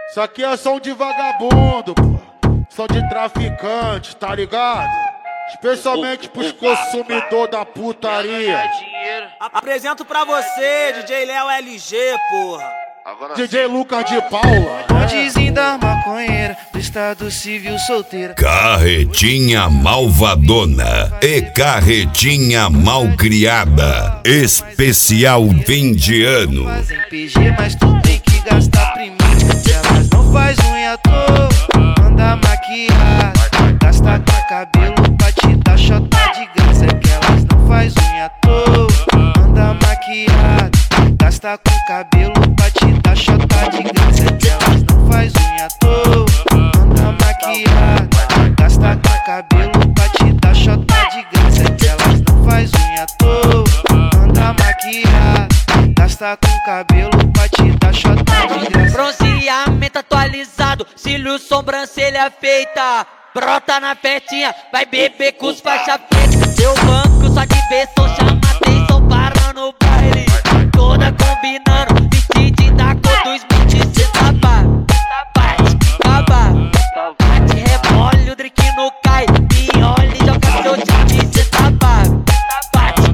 Isso aqui é som de vagabundo, pô. Som de traficante, tá ligado? Especialmente pros consumidores da putaria. Apresento pra você, DJ Léo LG, porra. DJ Lucas de Paula. Bondezinho da maconheira, do estado civil solteira. Carretinha malvadona e carretinha malcriada. Especial fim de ano. Fazem PG, mas tu tem que gastar primeiro. Elas não faz unha à toa, anda maquiada. Gasta com cabelo pra te dar chota de graça. É que elas não faz unha à toa, anda maquiada. Gasta com cabelo pra te dar chota de graça. É que elas não faz unha à toa, anda maquiada. Gasta com cabelo pra te dar chota de graça. É que elas não faz unha à toa, anda maquiada. Gasta com cabelo pra te dar chota de graça. Bronzeamento atualizado, cílios, sobrancelha feita. Brota na festinha, vai beber com os faixa preta. Seu banco só de ver som chama atenção, parando o baile. Toda combinando, vestidinho da cor dos beats. Cê tá bate, bate, rebole, o drink não cai. Me olha e joga seu time. Cê tá bate,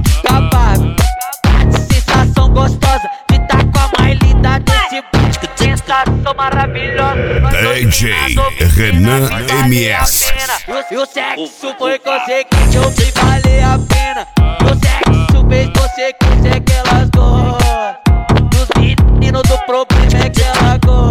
sensação gostosa de tá com a mais linda desse beat. Sensação maravilhosa. DJ Renan MS. E o sexo foi consequente, eu sei valer a pena. E o sexo fez consequência que elas gostam. Dos meninos do problema é que ela gosta.